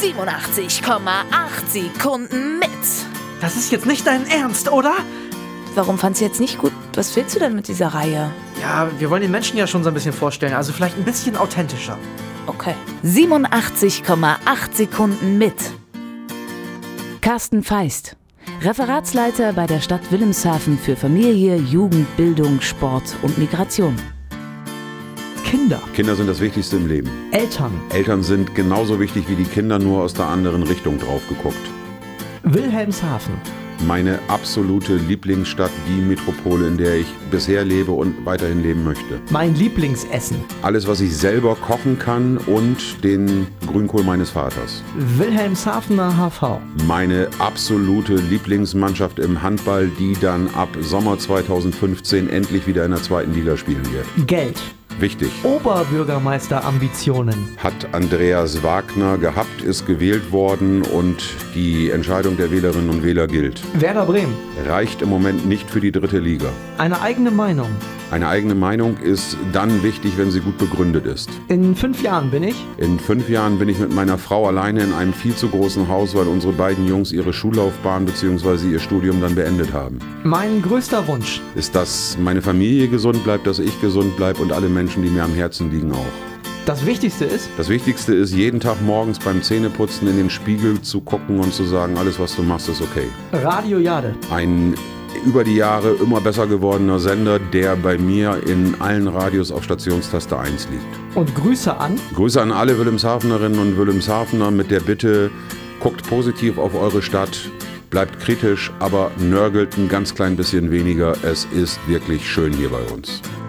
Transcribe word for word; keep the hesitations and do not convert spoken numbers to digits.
siebenundachtzig Komma acht Sekunden mit. Das ist jetzt nicht dein Ernst, oder? Warum fandst du jetzt nicht gut? Was willst du denn mit dieser Reihe? Ja, wir wollen den Menschen ja schon so ein bisschen vorstellen, also vielleicht ein bisschen authentischer. Okay. siebenundachtzig Komma acht Sekunden mit. Carsten Feist, Referatsleiter bei der Stadt Wilhelmshaven für Familie, Jugend, Bildung, Sport und Migration. Kinder. Kinder sind das Wichtigste im Leben. Eltern. Eltern sind genauso wichtig wie die Kinder, nur aus der anderen Richtung drauf geguckt. Wilhelmshaven. Meine absolute Lieblingsstadt, die Metropole, in der ich bisher lebe und weiterhin leben möchte. Mein Lieblingsessen. Alles, was ich selber kochen kann und den Grünkohl meines Vaters. Wilhelmshavener H V. Meine absolute Lieblingsmannschaft im Handball, die dann ab Sommer zweitausendfünfzehn endlich wieder in der zweiten Liga spielen wird. Geld. Wichtig. Oberbürgermeisterambitionen. Hat Andreas Wagner gehabt, ist gewählt worden und die Entscheidung der Wählerinnen und Wähler gilt. Werder Bremen. Reicht im Moment nicht für die dritte Liga. Eine eigene Meinung. Eine eigene Meinung ist dann wichtig, wenn sie gut begründet ist. In fünf Jahren bin ich? In fünf Jahren bin ich mit meiner Frau alleine in einem viel zu großen Haus, weil unsere beiden Jungs ihre Schullaufbahn bzw. ihr Studium dann beendet haben. Mein größter Wunsch ist, dass meine Familie gesund bleibt, dass ich gesund bleibe und alle Menschen, die mir am Herzen liegen, auch. Das Wichtigste ist? Das Wichtigste ist, jeden Tag morgens beim Zähneputzen in den Spiegel zu gucken und zu sagen, alles, was du machst, ist okay. Radio Jade. Ein über die Jahre immer besser gewordener Sender, der bei mir in allen Radios auf Stationstaste eins liegt. Und Grüße an? Grüße an alle Wilhelmshavenerinnen und Wilhelmshavener mit der Bitte, guckt positiv auf eure Stadt, bleibt kritisch, aber nörgelt ein ganz klein bisschen weniger. Es ist wirklich schön hier bei uns.